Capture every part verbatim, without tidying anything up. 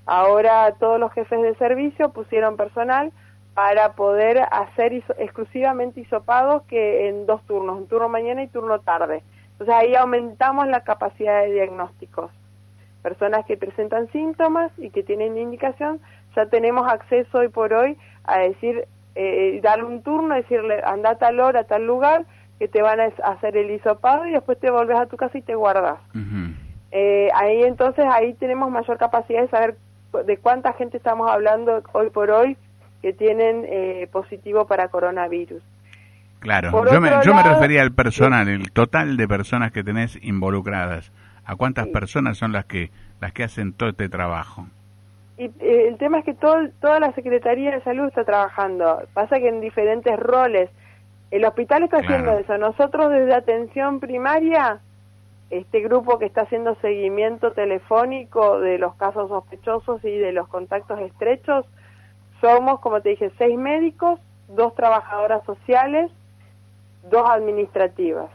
Ahora todos los jefes de servicio pusieron personal para poder hacer iso, exclusivamente hisopados que en dos turnos, un turno mañana y turno tarde. Entonces ahí aumentamos la capacidad de diagnósticos. Personas que presentan síntomas y que tienen indicación, ya tenemos acceso hoy por hoy a decir, eh, darle un turno, decirle, anda a tal hora, a tal lugar, que te van a hacer el hisopado y después te volvés a tu casa y te guardas. Uh-huh. eh, ahí entonces, ahí tenemos mayor capacidad de saber de cuánta gente estamos hablando hoy por hoy que tienen eh, positivo para coronavirus. Claro, yo me, yo lado, me refería al personal, ¿sí? El total de personas que tenés involucradas. ¿A cuántas sí. personas son las que las que hacen todo este trabajo? Y eh, el tema es que todo, toda la Secretaría de Salud está trabajando. Pasa que en diferentes roles. El hospital está claro. haciendo eso. Nosotros desde atención primaria, este grupo que está haciendo seguimiento telefónico de los casos sospechosos y de los contactos estrechos, somos, como te dije, seis médicos, dos trabajadoras sociales, dos administrativas.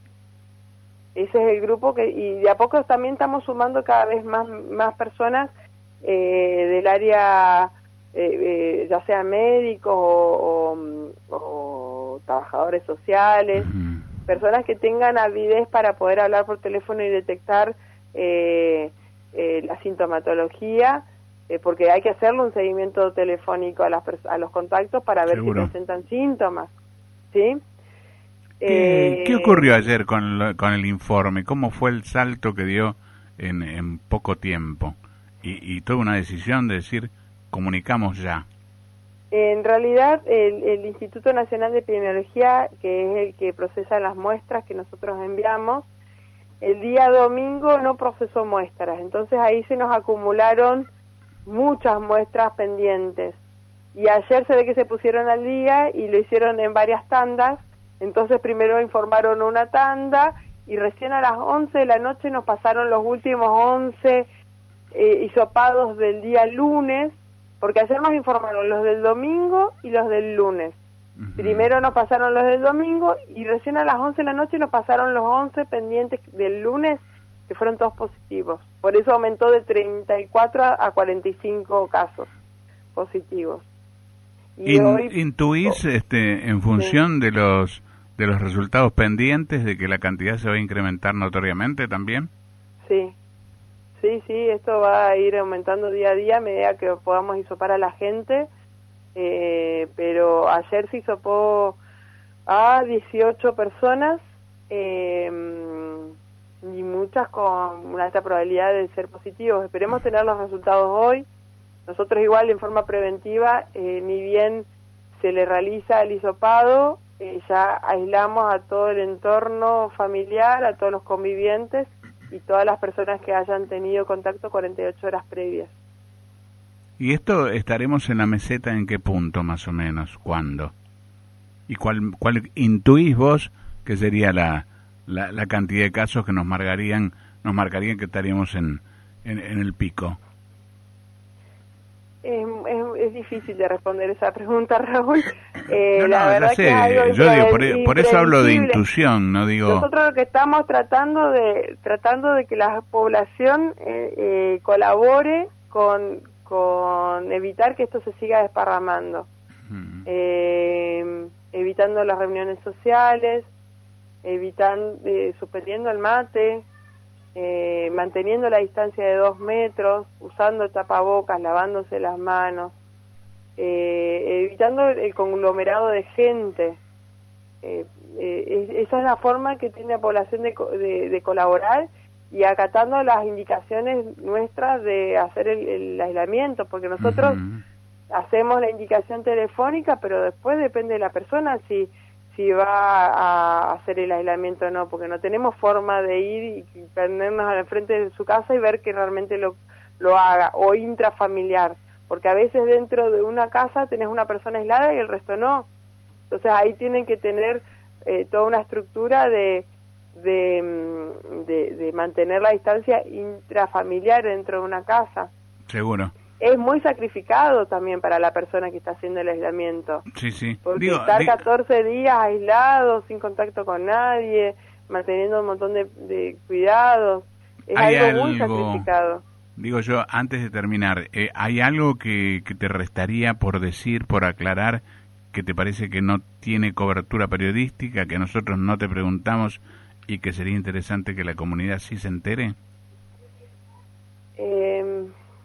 Ese es el grupo que, y de a poco también estamos sumando cada vez más, más personas eh, del área, eh, eh, ya sea médicos o, o, o trabajadores sociales, uh-huh. personas que tengan avidez para poder hablar por teléfono y detectar eh, eh, la sintomatología, eh, porque hay que hacerle un seguimiento telefónico a, las a los contactos para ver Seguro. si presentan síntomas, ¿sí? ¿Qué, eh, ¿Qué ocurrió ayer con, lo, con el informe? ¿Cómo fue el salto que dio en, en poco tiempo? Y, y toda una decisión de decir, comunicamos ya. En realidad, el, el Instituto Nacional de Epidemiología, que es el que procesa las muestras que nosotros enviamos, el día domingo no procesó muestras. Entonces ahí se nos acumularon muchas muestras pendientes. Y ayer se ve que se pusieron al día y lo hicieron en varias tandas. Entonces primero informaron una tanda y recién a las once de la noche nos pasaron los últimos once eh, hisopados del día lunes, porque ayer nos informaron los del domingo y los del lunes. Uh-huh. Primero nos pasaron los del domingo y recién a las once de la noche nos pasaron los once pendientes del lunes, que fueron todos positivos. Por eso aumentó de treinta y cuatro a cuarenta y cinco casos positivos. Y In, hoy, ¿Intuís oh, este, en función sí. de los de los resultados pendientes de que la cantidad se va a incrementar notoriamente también? Sí, sí, sí, esto va a ir aumentando día a día a medida que podamos hisopar a la gente, eh, pero ayer se hisopó a dieciocho personas eh, y muchas con una alta probabilidad de ser positivos. Esperemos tener los resultados hoy. Nosotros igual en forma preventiva, eh, ni bien se le realiza el hisopado, Eh, ya aislamos a todo el entorno familiar, a todos los convivientes y todas las personas que hayan tenido contacto cuarenta y ocho horas previas. ¿Y esto estaremos en la meseta en qué punto más o menos? ¿Cuándo? ¿Y cuál, cuál intuís vos que sería la, la, la cantidad de casos que nos marcarían, nos marcarían que estaríamos en, en, en el pico? Es, es, es difícil de responder esa pregunta, Raúl. Eh, no, no, la verdad ya sé. Que algo yo digo, por, por eso hablo de intuición, no digo... Nosotros lo que estamos tratando de tratando de que la población eh, eh, colabore con, con evitar que esto se siga desparramando. Uh-huh. eh, evitando las reuniones sociales, evitando, eh, suspendiendo el mate, Eh, manteniendo la distancia de dos metros, usando tapabocas, lavándose las manos, eh, evitando el conglomerado de gente. Eh, eh, esa es la forma que tiene la población de, de, de colaborar y acatando las indicaciones nuestras de hacer el, el aislamiento, porque nosotros uh-huh. hacemos la indicación telefónica, pero después depende de la persona si si va a hacer el aislamiento o no, porque no tenemos forma de ir y ponernos al frente de su casa y ver que realmente lo, lo haga, o intrafamiliar, porque a veces dentro de una casa tenés una persona aislada y el resto no. Entonces ahí tienen que tener eh, toda una estructura de, de, de, de mantener la distancia intrafamiliar dentro de una casa. Seguro. Es muy sacrificado también para la persona que está haciendo el aislamiento. Sí, sí. Porque Digo, estar digo... catorce días aislado, sin contacto con nadie, manteniendo un montón de, de cuidados, es algo, algo muy sacrificado. Digo yo, antes de terminar, eh, ¿hay algo que, que te restaría por decir, por aclarar, que te parece que no tiene cobertura periodística, que nosotros no te preguntamos y que sería interesante que la comunidad sí se entere? Eh,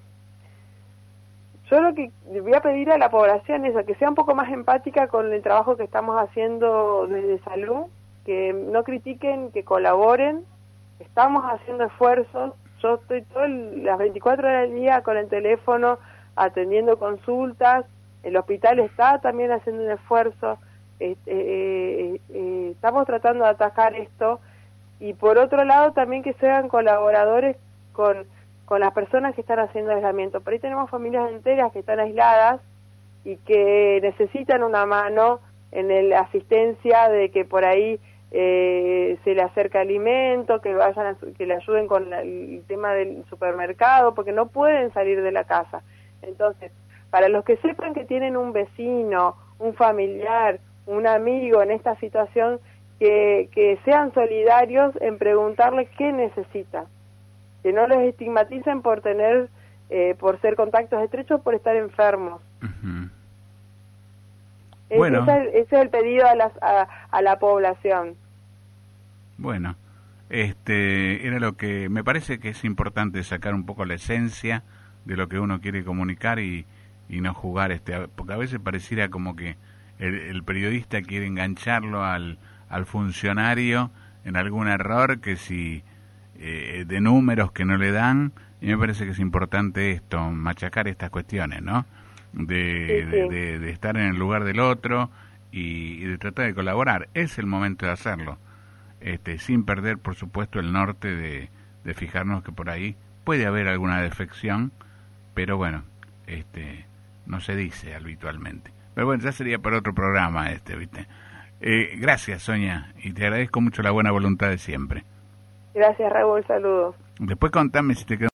yo lo que voy a pedir a la población es que sea un poco más empática con el trabajo que estamos haciendo desde salud, que no critiquen, que colaboren. Estamos haciendo esfuerzos. Yo estoy todas las veinticuatro horas del día con el teléfono atendiendo consultas. El hospital está también haciendo un esfuerzo. Eh, eh, eh, estamos tratando de atacar esto. Y por otro lado también que sean colaboradores con, con las personas que están haciendo aislamiento. Por ahí tenemos familias enteras que están aisladas y que necesitan una mano en la asistencia de que por ahí eh, se le acerca alimento, que vayan a, que le ayuden con la, el tema del supermercado, porque no pueden salir de la casa. Entonces, para los que sepan que tienen un vecino, un familiar, un amigo en esta situación, que, que sean solidarios en preguntarles qué necesitan, que no los estigmaticen por tener, eh, por ser contactos estrechos, por estar enfermos. Uh-huh. Ese, Bueno. es el, ese es el pedido a, las, a, a la población. Bueno, este era lo que me parece que es importante, sacar un poco la esencia de lo que uno quiere comunicar y, y no jugar, este porque a veces pareciera como que el, el periodista quiere engancharlo al, al funcionario en algún error que si eh, de números que no le dan, y me parece que es importante esto, machacar estas cuestiones, ¿no? De, sí, sí. de, de, de estar en el lugar del otro y, y de tratar de colaborar. Es el momento de hacerlo, este, sin perder, por supuesto, el norte de, de fijarnos que por ahí puede haber alguna defección, pero bueno, este, no se dice habitualmente. Pero bueno, ya sería para otro programa este, ¿viste? Eh, gracias, Sonia, y te agradezco mucho la buena voluntad de siempre. Gracias, Raúl, saludos. Después contame si te quedó